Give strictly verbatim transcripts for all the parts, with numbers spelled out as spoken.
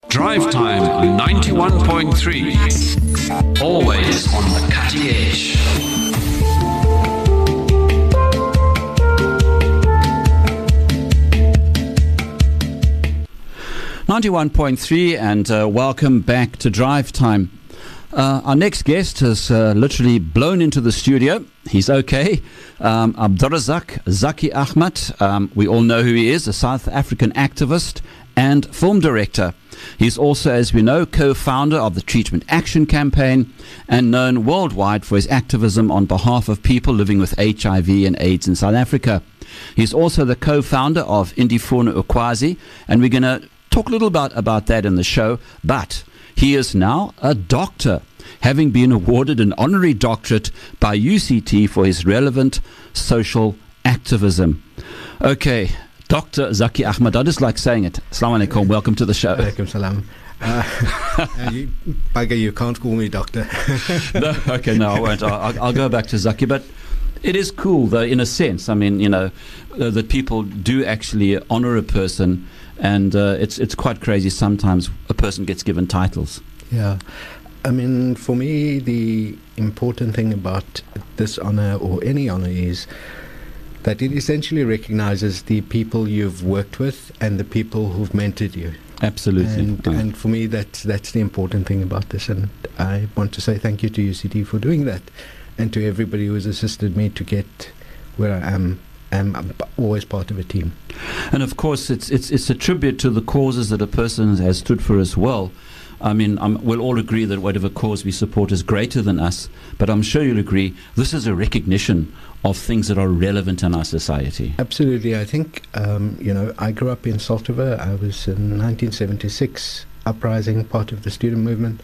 Drive Time ninety-one point three. Always on the cutting edge. ninety-one point three, and uh, welcome back to Drive Time. Uh, our next guest has uh, literally blown into the studio. He's okay. Um, Abdurazak Zaki Ahmed. Um, we all know who he is, a South African activist and film director. He's also, as we know, co-founder of the Treatment Action Campaign and known worldwide for his activism on behalf of people living with H I V and AIDS in South Africa. He's also the co-founder of Indifuna Ukwazi, and we're going to talk a little about, about that in the show. But he is now a doctor, having been awarded an honorary doctorate by U C T for his relevant social activism. Okay, Doctor Zaki Ahmed, I just like saying it. Assalamu alaikum, welcome to the show. Alaikum salam. Uh, uh, you, Bugger, you can't call me doctor. No, okay, no, I won't. I'll, I'll go back to Zaki, but it is cool, though, in a sense. I mean, you know, uh, that people do actually honor a person, and uh, it's it's quite crazy sometimes a person gets given titles. Yeah. I mean, for me, the important thing about this honor or any honor is that it essentially recognizes the people you've worked with and the people who've mentored you. Absolutely. And, oh. and for me, that's, that's the important thing about this. And I want to say thank you to U C T for doing that, and to everybody who has assisted me to get where I am. I'm, I'm always part of a team. And of course, it's, it's, it's a tribute to the causes that a person has stood for as well. I mean, um, we'll all agree that whatever cause we support is greater than us, but I'm sure you'll agree this is a recognition of things that are relevant in our society. Absolutely. I think, um, you know, I grew up in Salt River. I was in nineteen seventy-six uprising, part of the student movement.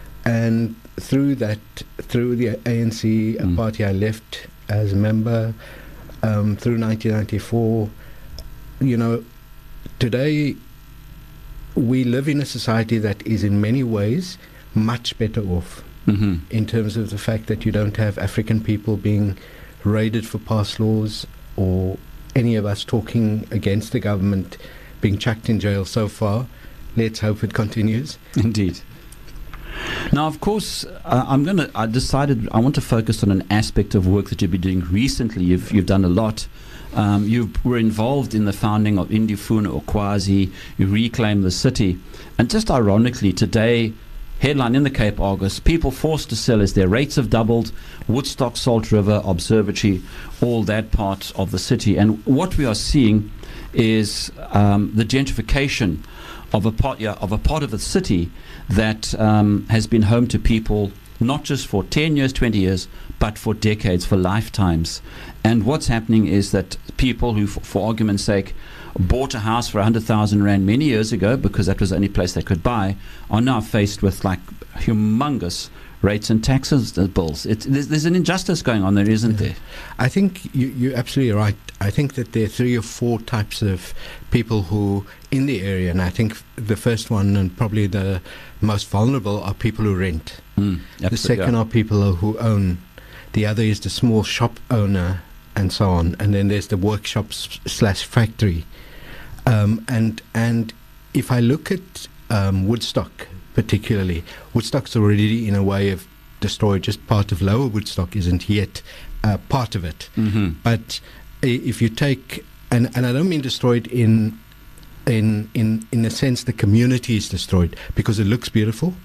And through that, through the A N C, a Mm. party I left as a member, um, through nineteen ninety-four, you know, today we live in a society that is in many ways much better off, Mm-hmm. in terms of the fact that you don't have African people being raided for past laws, or any of us talking against the government being chucked in jail so far. Let's hope it continues. Indeed. Now, of course, uh, I'm going to. I decided I want to focus on an aspect of work that you've been doing recently. You've you've done a lot. Um, you were involved in the founding of Indifuna Ukwazi. You reclaimed the city, and just ironically, today, headline in the Cape Argus: people forced to sell as their rates have doubled. Woodstock, Salt River, Observatory, all that part of the city, and what we are seeing is um, the gentrification of a part, yeah, of a part of the city that um, has been home to people not just for ten years, twenty years, but for decades, for lifetimes. And what's happening is that people who, f- for argument's sake, bought a house for one hundred thousand rand many years ago because that was the only place they could buy, are now faced with like humongous rates and taxes uh, bills. It, there's, there's an injustice going on there, isn't Yeah. there? I think you, you're absolutely right. I think that there are three or four types of people who in the area, and I think the first one and probably the most vulnerable are people who rent. Mm, The absolutely, second yeah. are people who own. The other is the small shop owner, and so on. And then there's the workshop s- slash factory. Um, and and if I look at um, Woodstock particularly, Woodstock's already in a way of destroyed. Just part of Lower Woodstock isn't yet uh, part of it. Mhm. But i- if you take, and, and I don't mean destroyed in in in in a sense the community is destroyed, because it looks beautiful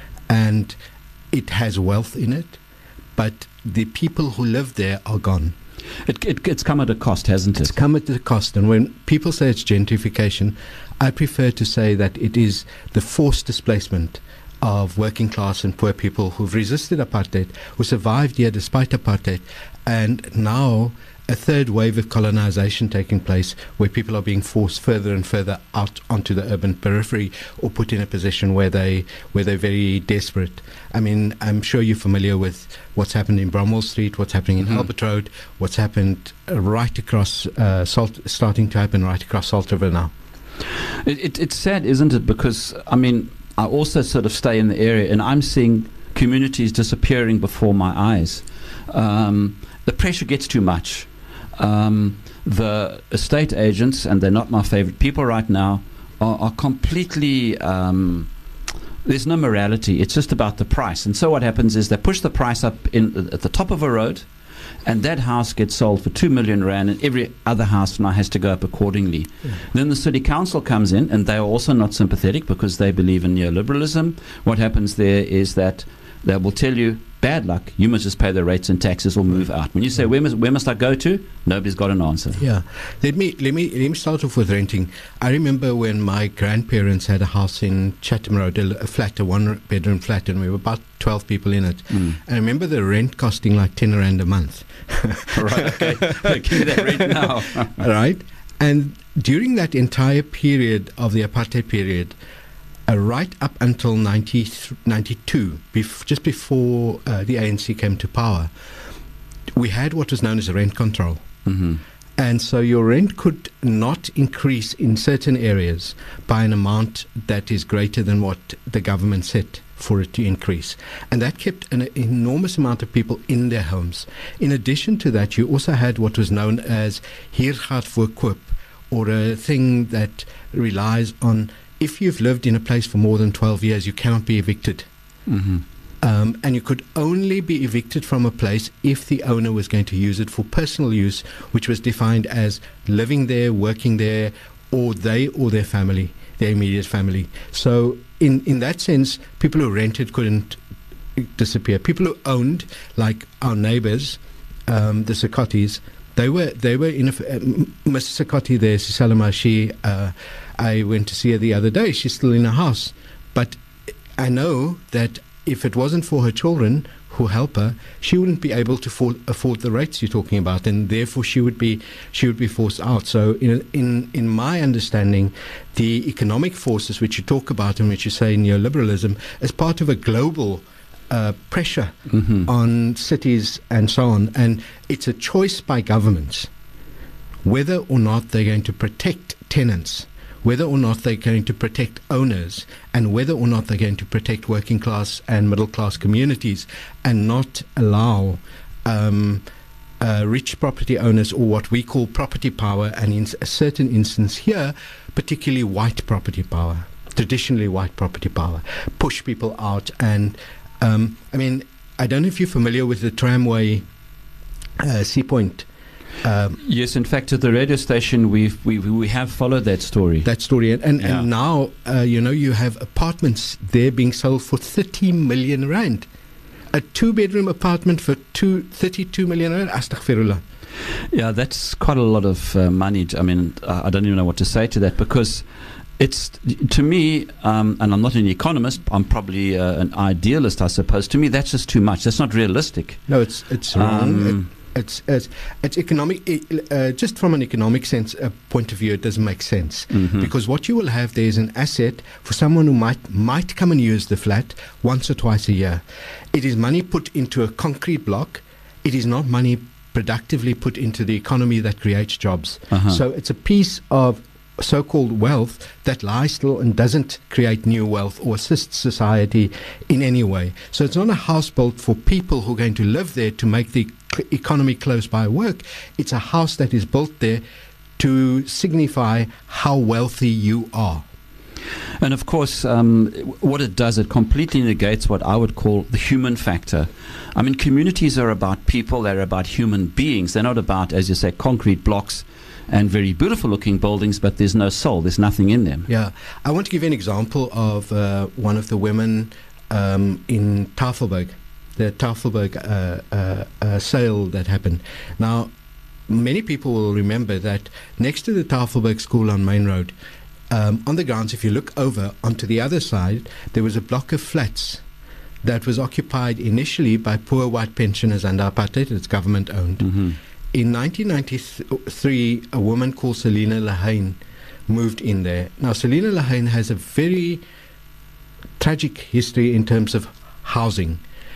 and it has wealth in it, but the people who live there are gone. It, it, it's come at a cost, hasn't It's it? come at the cost. And when people say it's gentrification, I prefer to say that it is the forced displacement of working class and poor people who've resisted apartheid, who survived here despite apartheid, and now a third wave of colonization taking place, where people are being forced further and further out onto the urban periphery, or put in a position where they where they're very desperate. I mean, I'm sure you're familiar with what's happened in Bromwell Street, what's happening in Mhm. Albert Road, what's happened uh, right across uh, Salt, starting to happen right across Salt River now. It, it, it's sad, isn't it? Because, I mean, I also sort of stay in the area, and I'm seeing communities disappearing before my eyes. Um, the pressure gets too much. Um, the estate agents, and they're not my favorite people right now, are, are completely. Um, there's no morality. It's just about the price. And so what happens is they push the price up in at the top of a road, and that house gets sold for two million rand, and every other house now has to go up accordingly. Yeah. Then the city council comes in, and they are also not sympathetic because they believe in neoliberalism. What happens there is that they will tell you, bad luck, you must just pay the rates and taxes or move out. When you say, where must, where must I go to? Nobody's got an answer. Yeah. Let me, let me, let me start off with renting. I remember when my grandparents had a house in Chatham Road, a, a flat, a one-bedroom flat, and we were about twelve people in it. Mm. And I remember the rent costing like ten rand a month. Right, okay. Give me that rent now. Right? And during that entire period of the apartheid period, Uh, right up until ninety, ninety-two, bef- just before uh, the A N C came to power, we had what was known as rent control. Mm-hmm. And so your rent could not increase in certain areas by an amount that is greater than what the government set for it to increase. And that kept an enormous amount of people in their homes. In addition to that, you also had what was known as hier gaat voorkoop, or a thing that relies on, if you've lived in a place for more than twelve years, you cannot be evicted. Mm-hmm. Um, and you could only be evicted from a place if the owner was going to use it for personal use, which was defined as living there, working there, or they or their family, their immediate family. So in, in that sense, people who rented couldn't disappear. People who owned, like our neighbors, um, the Sakotis, they were they were in a, uh, Missus Sakoti there, Sisalama, she, uh, I went to see her the other day. She's still in her house. But I know that if it wasn't for her children who help her, she wouldn't be able to afford, afford the rates you're talking about, and therefore she would be she would be forced out. So in in in my understanding, the economic forces which you talk about and which you say neoliberalism is part of a global uh, pressure mm-hmm. on cities and so on, and it's a choice by governments whether or not they're going to protect tenants, whether or not they're going to protect owners, and whether or not they're going to protect working class and middle class communities, and not allow um, uh, rich property owners, or what we call property power, and in a certain instance here, particularly white property power, traditionally white property power, push people out. And um, I mean, I don't know if you're familiar with the tramway uh, Sea Point. Um, yes, in fact, at the radio station, we've, we we have followed that story. That story, and and, yeah. and now uh, you know you have apartments there being sold for thirty million rand, a two-bedroom apartment for two thirty-two million rand. Astaghfirullah. Yeah, that's quite a lot of uh, money. I mean, uh, I don't even know what to say to that, because it's, to me, um, and I'm not an economist, I'm probably uh, an idealist, I suppose. To me, that's just too much. That's not realistic. No, it's it's wrong. Um, it, It's, it's it's economic. Uh, just from an economic sense uh, point of view, it doesn't make sense, mm-hmm. because what you will have there is an asset for someone who might might come and use the flat once or twice a year. It is money put into a concrete block. It is not money productively put into the economy that creates jobs. Uh-huh. So it's a piece of so-called wealth that lies still and doesn't create new wealth or assist society in any way. So it's not a house built for people who are going to live there to make the economy close by work. It's a house that is built there to signify how wealthy you are. And of course, um, what it does, it completely negates what I would call the human factor. I mean, communities are about people, they're about human beings. They're not about, as you say, concrete blocks and very beautiful looking buildings, but there's no soul, there's nothing in them. Yeah. I want to give you an example of uh, one of the women um, in Tafelberg, the Tafelberg uh, uh, uh, sale that happened. Now, many people will remember that next to the Tafelberg School on Main Road, um, on the grounds, if you look over onto the other side, there was a block of flats that was occupied initially by poor white pensioners under apartheid. It's government owned. Mm-hmm. In nineteen ninety-three, a woman called Selina Lahane moved in there. Now, Selina Lahane has a very tragic history in terms of housing.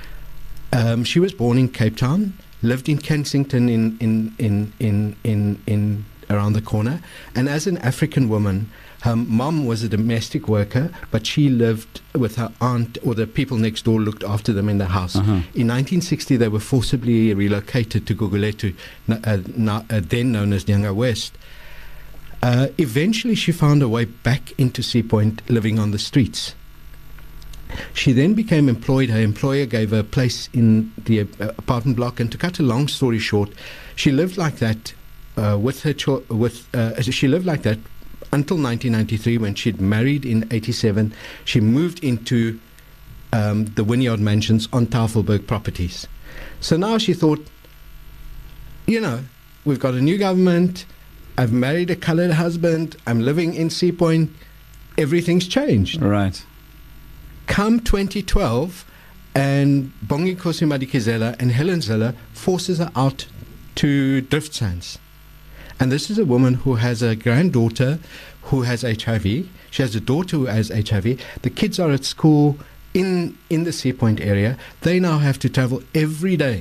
Um, she was born in Cape Town, lived in Kensington in, in, in, in, in, in around the corner, and as an African woman, her mom was a domestic worker, but she lived with her aunt, or the people next door looked after them in the house. Uh-huh. In nineteen sixty, they were forcibly relocated to Gugulethu, uh, now, uh, then known as Nyanga West. Uh, eventually, she found her way back into Sea Point, living on the streets. She then became employed. Her employer gave her a place in the uh, apartment block. And to cut a long story short, she lived like that uh, with her. Cho- with uh, she lived like that until nineteen ninety-three, when she'd married in eighty-seven. She moved into um, the Wynyard Mansions on Tafelberg Properties. So now she thought, you know, we've got a new government. I've married a coloured husband. I'm living in Sea Point. Everything's changed. Right. Come twenty twelve, and Bongikosi Madikizela and Helen Zille forces her out to Drift Sands. And this is a woman who has a granddaughter who has H I V. She has a daughter who has H I V. The kids are at school in, in the Sea Point area. They now have to travel every day.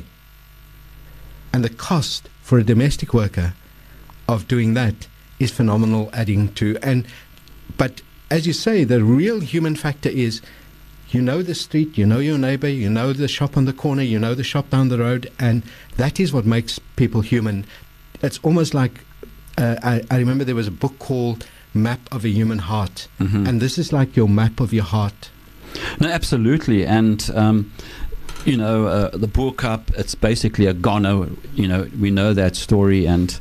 And the cost for a domestic worker of doing that is phenomenal, adding to. And but as you say, the real human factor is, you know the street, you know your neighbor, you know the shop on the corner, you know the shop down the road, and that is what makes people human. It's almost like, uh, I, I remember there was a book called Map of a Human Heart, Mm-hmm. and this is like your map of your heart. No, absolutely. And, um, you know, uh, the Boer Cup, it's basically a goner. You know, we know that story, and,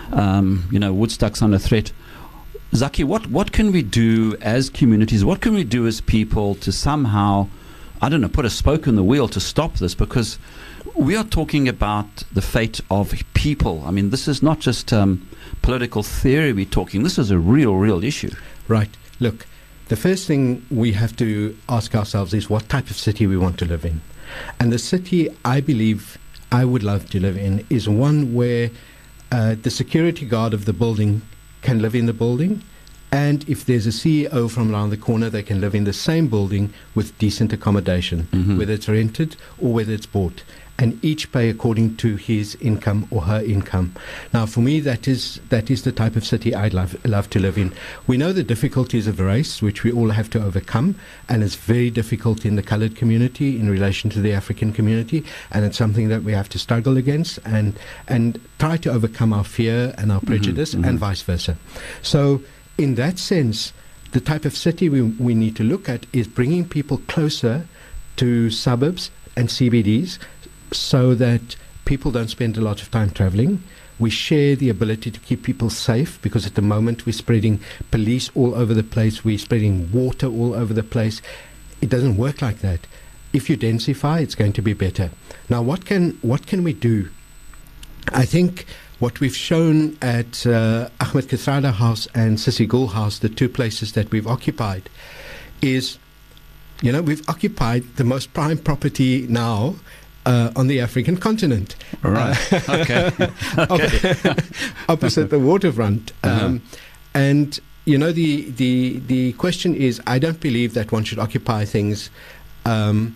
um, you know, Woodstock's under threat. Zaki, what, what can we do as communities? What can we do as people to somehow, I don't know, put a spoke in the wheel to stop this? Because we are talking about the fate of people. I mean, this is not just um, political theory we're talking. This is a real, real issue. Right. Look, the first thing we have to ask ourselves is what type of city we want to live in. And the city I believe I would love to live in is one where uh, the security guard of the building can live in the building, and if there's a C E O from around the corner, they can live in the same building with decent accommodation, Mhm. whether it's rented or whether it's bought, and each pay according to his income or her income. Now, for me, that is that is the type of city I'd love, love to live in. We know the difficulties of race, which we all have to overcome, and it's very difficult in the coloured community in relation to the African community, and it's something that we have to struggle against and and try to overcome our fear and our prejudice, mhm. and vice versa. So, in that sense, the type of city we, we need to look at is bringing people closer to suburbs and C B Ds, so that people don't spend a lot of time traveling. We share the ability to keep people safe, because at the moment we're spreading police all over the place, we're spreading water all over the place. It doesn't work like that. If you densify, it's going to be better. Now, what can what can we do? I think what we've shown at uh, Ahmed Kathrada House and Sissy Gul House, the two places that we've occupied, is, you know, we've occupied the most prime property now Uh, on the African continent. Right. Uh, Okay. op- opposite the waterfront. Um, Uh-huh. And, you know, the, the, the question is, I don't believe that one should occupy things um,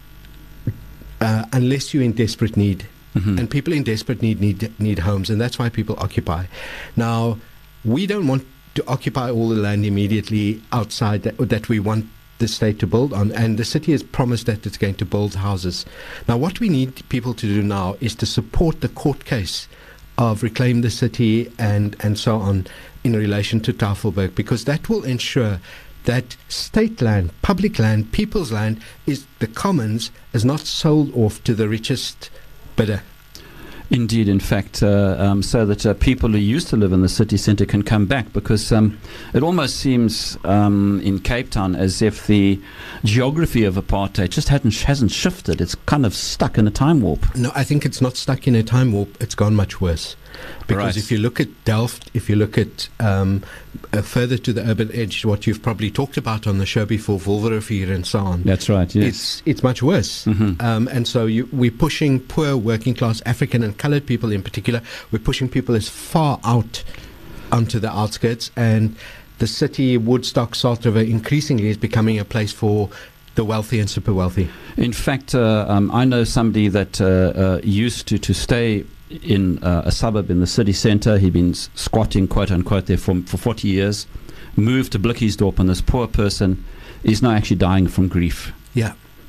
uh, unless you're in desperate need. Mhm. And people in desperate need, need need homes, and that's why people occupy. Now, we don't want to occupy all the land immediately outside that, that we want the state to build on, and the city has promised that it's going to build houses. Now, what we need people to do now is to support the court case of Reclaim the City and, and so on in relation to Tafelberg, because that will ensure that state land, public land, people's land, is the commons, is not sold off to the richest bidder. Indeed, in fact, uh, um, so that uh, people who used to live in the city centre can come back, because um, it almost seems um, in Cape Town as if the geography of apartheid just hadn't, hasn't shifted. It's kind of stuck in a time warp. No, I think it's not stuck in a time warp. It's gone much worse. Because Right. if you look at Delft, if you look at um, uh, further to the urban edge, what you've probably talked about on the show before, Wolverivier and so on, That's right, yes. it's it's much worse. Mhm. Um, and so you, we're pushing poor working class African and coloured people in particular, we're pushing people as far out onto the outskirts, and the city, Woodstock, Salt River, increasingly is becoming a place for the wealthy and super wealthy. In fact, uh, um, I know somebody that uh, uh, used to, to stay in uh, a suburb in the city centre. He'd been s- squatting, quote unquote, there for, for forty years, moved to Blikkiesdorp, and this poor person is now actually dying from grief. Yeah.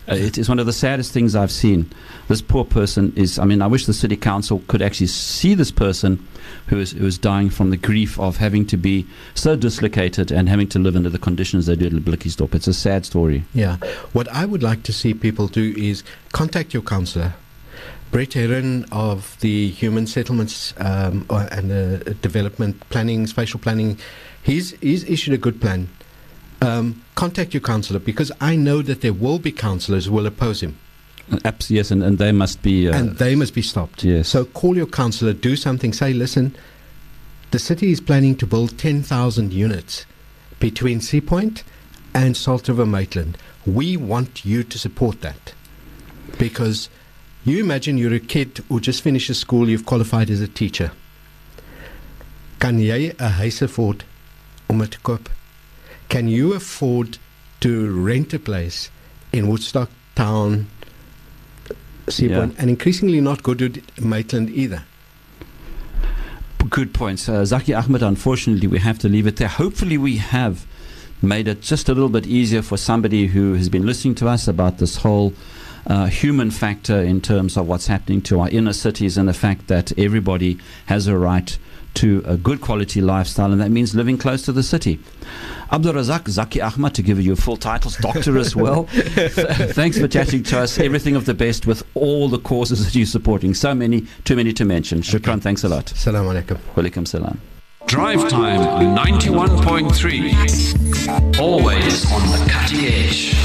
Uh, it is one of the saddest things I've seen. This poor person is, I mean, I wish the city council could actually see this person who is, who is dying from the grief of having to be so dislocated and having to live under the conditions they do at Blikkiesdorp. It's a sad story. Yeah. What I would like to see people do is contact your councillor. Brett Heron of the Human Settlements um, or, and uh, Development Planning, Spatial Planning, he's, he's issued a good plan. Um, contact your councillor, because I know that there will be councillors who will oppose him. Abs- yes, and, and they must be... Uh, and they must be stopped. Yes. So call your councillor, do something, say, listen, the city is planning to build ten thousand units between Sea Point and Salt River Maitland. We want you to support that. Because you imagine you're a kid who just finishes school, you've qualified as a teacher. Kan jy 'n huis afford om dit te koop? Can you afford to rent a place in Woodstock Town, Seapoint, Yeah. and increasingly not go to Maitland either? Good points. Uh, Zaki Ahmed, unfortunately, we have to leave it there. Hopefully we have made it just a little bit easier for somebody who has been listening to us about this whole uh, human factor in terms of what's happening to our inner cities and the fact that everybody has a right to a good quality lifestyle, and that means living close to the city. Abdul Razak Zaki Ahmed, to give you your full titles, doctor as well. Thanks for chatting to us. Everything of the best with all the causes that you're supporting. So many, too many to mention. Shukran, okay. Thanks a lot. Assalamu alaikum. Walaikum salam. Drive Time ninety-one point three. Always on the cutting edge.